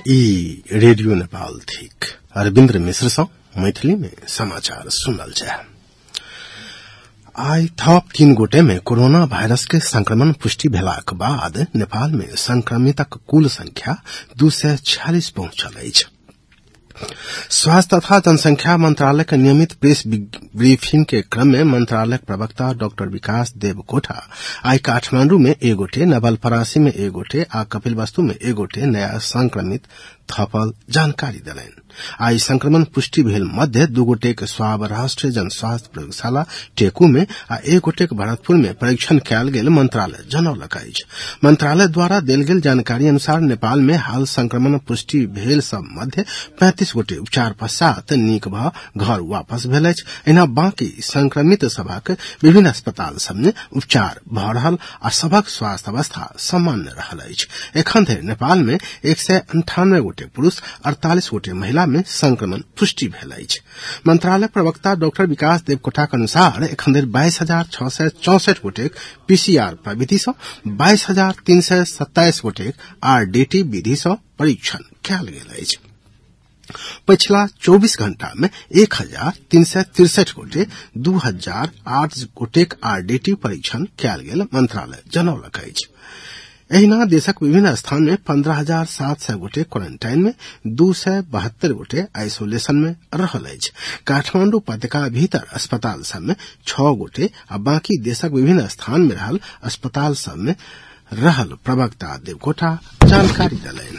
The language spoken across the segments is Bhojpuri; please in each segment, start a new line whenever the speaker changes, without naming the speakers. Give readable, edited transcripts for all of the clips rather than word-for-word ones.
ई रेडियो नेपाल थिक अरविन्द्र मिश्र सँ मैथिली में समाचार सुनल जाय। आई थप 3 गोटे में कोरोना वायरस के संक्रमण पुष्टि भेलाक बाद नेपाल में संक्रमितक कुल संख्या 246 पहुंचल अछि। स्वास्थ्य तथा जनसंख्या मंत्रालय के नियमित प्रेस ब्रीफिंग के क्रम में मंत्रालय प्रवक्ता डॉक्टर विकास देवकोटा आई काठमांडू में 1 गोटे, नवलपरासी में 1 गोटे आ कपिलवस्तु में 1 गोटे नया संक्रमित थपल जानकारी देलनि। आई संक्रमण पुष्टि भेल मध्य 2 गोटे के स्वाब राष्ट्रीय जनस्वास्थ्य प्रयोगशाला टेकू में आ 1 गोटे के भरतपुर में परीक्षण कयल गेल मंत्रालय जनौलक अछि। मंत्रालय द्वारा देल गेल जानकारी अनुसार नेपाल में हाल संक्रमण पुष्टि भेल सब मध्य 35 गोटे उपचार पश्चात नीक भ घर वापस भेल अछि। एना बाकी संक्रमित सभक विभिन्न अस्पताल सब में उपचार भ रहल आ सभक स्वास्थ्य अवस्था सामान्य रहल अछि। एखन धरि नेपाल में 198 गोटे पुरुष 48 गोटे महिला में संक्रमण पुष्टि भेल अछि। मंत्रालय प्रवक्ता डॉक्टर विकास देवकोटा के अनुसार एखन धरि 22,664 गोटे पीसीआर प्रविधि सँ 22,327 गोटे आरडीटी विधि सँ परीक्षण कयल गेल अछि। पिछला 24 घंटा में 1,363 गोटे 2,008 गोटे आरडीटी परीक्षण कयल गेल मंत्रालय जनौलक अछि। एहिना देशक विभिन्न स्थान में 15,700 गोटे क्वारंटाइन में 272 गोटे आइसोलेशन में रहल अछि। काठमांडू उपत्यका भीतर अस्पताल सब में 6 गोटे आ बाकी देशक विभिन्न स्थान में रहल अस्पताल सब में रहल प्रवक्ता देवकोटा जानकारी देलनि।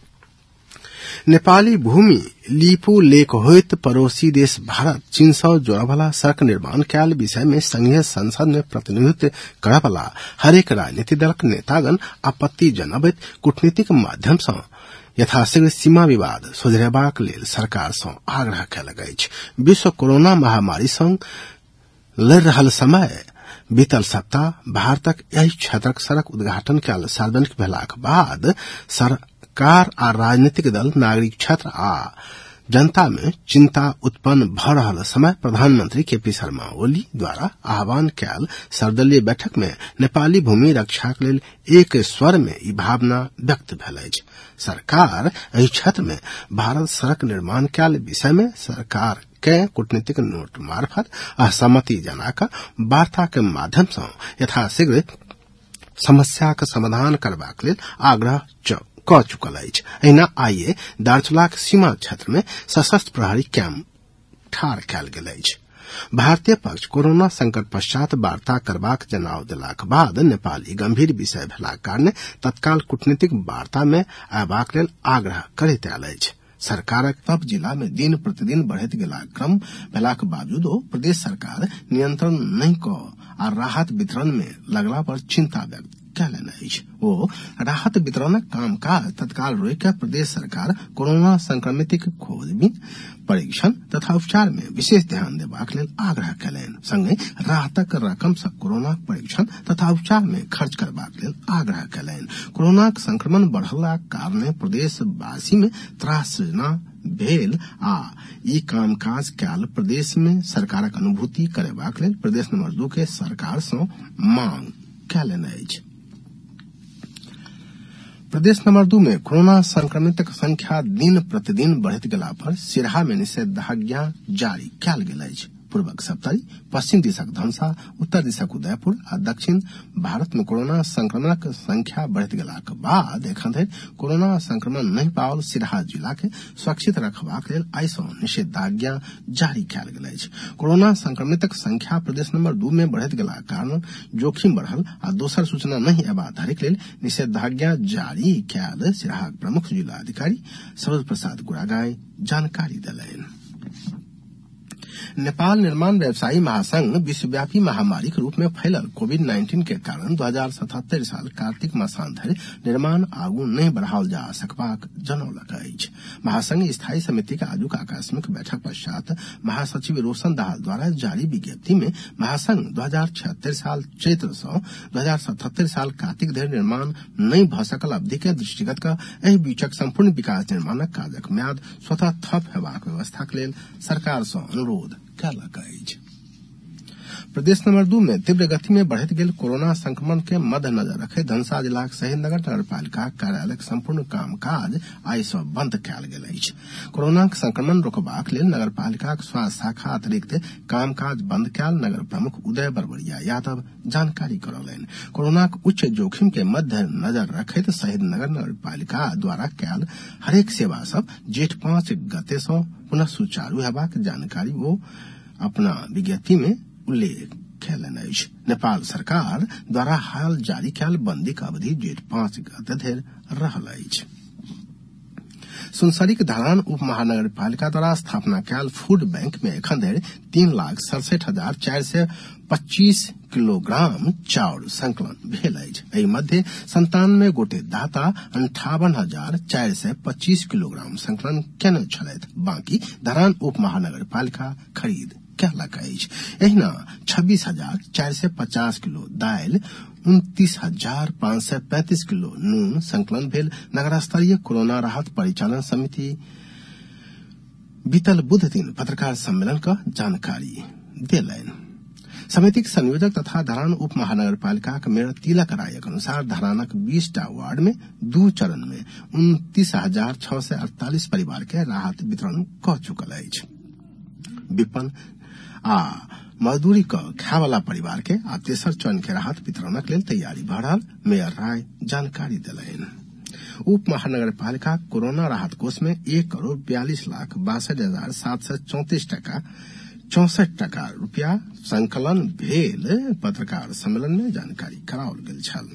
नेपाली भूमि लीपू लेक होइत पड़ोसी देश भारत चीन सँ जोड़वाला सड़क निर्माण कयल विषय में संघीय संसद में प्रतिनिधित्व करवाला हरेक राजनीतिक दलक नेतागण आपत्ति जनबैत कूटनीतिक माध्यम सँ यथाशीघ्र सीमा विवाद सुलझेबाक लेल सरकार सँ आग्रह कयलक अछि। विश्व कोरोना महामारी सँ लड़ि रहल समय बीतल सप्ताह भारतक एहि क्षेत्रक सड़क उद्घाटन कयल सार्वजनिक भेलाक बाद सरकार आ राजनीतिक दल, नागरिक क्षेत्र आ जनता में चिंता उत्पन्न भ रहल समय प्रधानमंत्री केपी शर्मा ओली द्वारा आह्वान कयल सर्वदलीय बैठक में नेपाली भूमि रक्षाक लेल एक स्वर में ई भावना व्यक्त भेल अछि। सरकार एहि क्षेत्र में भारत सड़क निर्माण कयल विषय में सरकार के कूटनीतिक नोट मार्फत असहमति जनाक वार्ता के माध्यम सँ यथाशीघ्र समस्या के समाधान करबाक लेल आग्रह क चुकल अछि। एहिना आइए दार्चुलाक सीमा क्षेत्र में सशस्त्र प्रहरी कैंप ठाढ़ कयल गेल अछि। भारतीय पक्ष कोरोना संकट पश्चात वार्ता करबाक जनाव देलाक बाद नेपाली गंभीर विषय भेलाक कारणे तत्काल कूटनीतिक वार्ता में अयबाक लेल आग्रह करैत आयल अछि। सरकारक सब जिला में दिन प्रतिदिन बढ़ैत गेला क्रम भेलाक बावजूदो प्रदेश सरकार नियंत्रण नहीं क आ राहत वितरण में लगला पर चिंता व्यक्त कयलनि अछि। ओ राहत वितरणक कामकाज तत्काल रोकि कऽ प्रदेश सरकार कोरोना संक्रमितक खोजबीन, परीक्षण तथा उपचार में विशेष ध्यान देबाक लेल आग्रह कयलनि। संगे राहतक रकम सँ कोरोना परीक्षण तथा उपचार में खर्च करबाक लेल आग्रह कयलनि। कोरोना संक्रमण बढ़लाक कारणे प्रदेशवासी में त्रासना भेल आ ई कामकाज कयल प्रदेश में सरकारक अनुभूति करेबाक लेल प्रदेश नंबर 2 के सरकार सँ मांग कयलनि अछि। प्रदेश नंबर 2 में कोरोना संक्रमितक संख्या दिन प्रतिदिन बढ़ैत गेला पर सिरहा में निषेधाज्ञा जारी कयल गेल अछि। पूर्वक सप्तरी, पश्चिम दिशक धनुषा, उत्तर दिशक उदयपुर आ दक्षिण भारत में कोरोना संक्रमणक संख्या बढ़ैत गेलाक बाद एखन धरि कोरोना संक्रमण नहीं पाओल सिरहा जिला के सुरक्षित रखबाक लेल आइ सँ निषेधाज्ञा जारी कयल गेल अछि। कोरोना संक्रमितक संख्या प्रदेश नंबर 2 में बढ़ैत गेलाक कारण जोखिम बढ़ल आ दोसर सूचना नहीं अयबा धरिक लेल निषेधाज्ञा जारी कयल सिरहाक प्रमुख जिलाधिकारी सरोज प्रसाद गुरागाई जानकारी देलनि। नेपाल निर्माण व्यवसायी महासंघ विश्वव्यापी महामारी के रूप में फैलल कोविड-19 के कारण 2077 साल कार्तिक मासांत धरि निर्माण आगू नहीं बढ़ाओल जा सकबाक जनौलक अछि। महासंघ स्थायी समिति के आजुक आकस्मिक बैठक पश्चात महासचिव रोशन दाहाल द्वारा जारी विज्ञप्ति में महासंघ 2076 साल चैत्र सँ 2077 साल कार्तिक धरि निर्माण नहीं भ सकल अवधि के दृष्टिगत क एहि बीचक संपूर्ण विकास निर्माणक काजक म्याद स्वतः थप हेबाक व्यवस्था के लेल सरकार सँ अनुरोध कयलक अछि। प्रदेश नंबर 2 में तीव्र गति में बढ़त गेल कोरोना संक्रमण के मद्देनजर रखे धनसा जिलाक शहीदनगर नगरपालिका कार्यालयक संपूर्ण कामकाज आइ सँ बंद कयल गेल अछि। कोरोना संक्रमण रोकबाक लेल नगरपालिकाक स्वास्थ्य शाखा अतिरिक्त कामकाज बंद कयल नगर प्रमुख उदय बरबड़िया यादव जानकारी करौलनि। कोरोनाक उच्च जोखिम के मद्देनजर रखैत शहीदनगर नगरपालिका द्वारा कयल हरेक सेवा सब जेठ 5 गते सँ पुनः सुचारू हेबाक जानकारी ओ अपना विज्ञप्ति में उल्लेख कयलनि अछि। नेपाल सरकार द्वारा हाल जारी कयल बंदीक अवधि जेठ 5 गते धरि रहल अछि। सुनसरीक धरान उप महानगरपालिका द्वारा स्थापना कयल फूड बैंक में एखन धरि 3,67,425 किलोग्राम चाउर संकलन भेल अछि। एहि मध्य 97 गोटे दाता 58,425 किलोग्राम संकलन केने छलथि। बाकी धरान उप महानगरपालिका खरीद कयलक अछि। एहिना 26,450 किलो दालि, 29,535 किलो नून संकलन भेल। नगर स्तरीय कोरोना राहत परिचालन समिति बीतल बुध दिन पत्रकार सम्मेलन का जानकारी देलनि। समितिक संयोजक तथा धरान उप महानगरपालिका मेयर तिलक रायक अनुसार धरानक 20टा वार्ड में 2 चरण में 29,648 परिवार के राहत वितरण क चुकल अछि। विपन्न आ मजदूरी खाय वाला परिवार के आ तेसर चरण के राहत वितरणक लेल तैयारी भ रहल मेयर राय जानकारी देलनि। उप महानगरपालिका कोरोना राहत कोष में 1,42,62,734 टका रुपया संकलन भेल पत्रकार सम्मेलन में जानकारी कराओल गेल छल।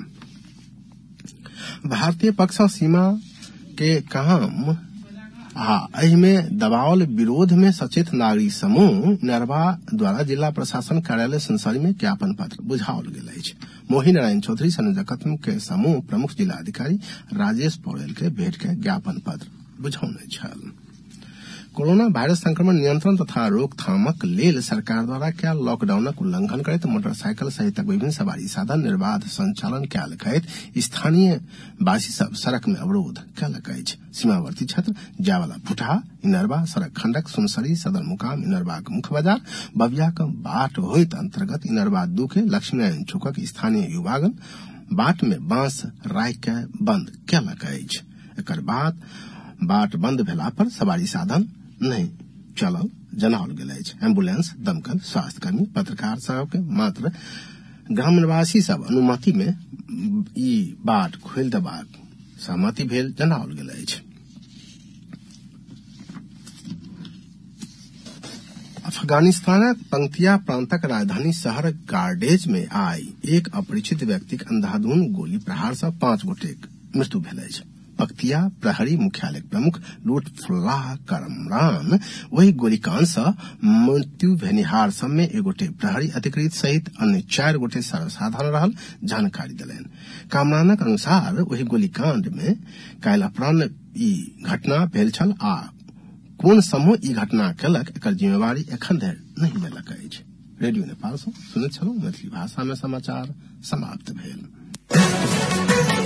भारतीय पक्ष सीमा के काम एहि में दबावल विरोध में सचेत नागरिक समूह इनरवा द्वारा जिला प्रशासन कार्यालय सुनसरी में ज्ञापन पत्र बुझाओल गेल अछि। मोहिन नारायण चौधरी संयोजकत्व के समूह प्रमुख जिलाधिकारी राजेश पौडेल के भेट के ज्ञापन पत्र बुझौने छल। कोरोना वायरस संक्रमण नियंत्रण तथा रोकथामक लेल सरकार द्वारा कयल लॉकडाउनक उल्लंघन करैत मोटरसाइकिल सहित विभिन्न सवारी साधन निर्बाध संचालन कयल कहैत स्थानीय वासी सब सड़क में अवरोध कयलक अछि। सीमावर्ती क्षेत्र जावला फुटहा इनरवा सड़क खंडक सुनसरी सदर मुकाम इनरवाक मुख्य बाजार बबियाक बाट होइत अंतर्गत इनरवा 2 के लक्ष्मीनारायण चौकक स्थानीय युवागण बाट में बांस राखि के बंद कयलक अछि। एकर बाद बाट बंद भेला पर सवारी साधन नहीं चलल जनाओल गेल अछि। एम्बुलेंस, दमकल, स्वास्थ्य कर्मी, पत्रकार सब के मात्र ग्राम निवासी सब अनुमति में ई बाट खोल देबाक सहमति भेल जनाओल गेल अछि। अफगानिस्तानक पंक्तिया प्रांतक राजधानी शहर गार्डेज में आई एक अपरिचित व्यक्तिक अंधाधुंध गोली प्रहार सँ 5 गोटेक मृत्यु भेल अछि। पक्तिया प्रहरी मुख्यालय प्रमुख लुत्फुल्लाह करमरान वही गोलीकांड सँ मृत्यु भेनिहार सब में 1 गोटे प्रहरी अधिकृत सहित अन्य 4 गोटे सर्वसाधारण रहल जानकारी देलनि। कामरानक अनुसार वही गोलीकांड में काल्हि अपराह्न ई घटना भेल छल आ कोन समूह ई घटना केलक एकर जिम्मेवारी एखन धरि नहीं लेलक अछि। रेडियो नेपाल सँ सुनैत छलहुँ मैथिली भाषा में समाचार समाप्त भेल।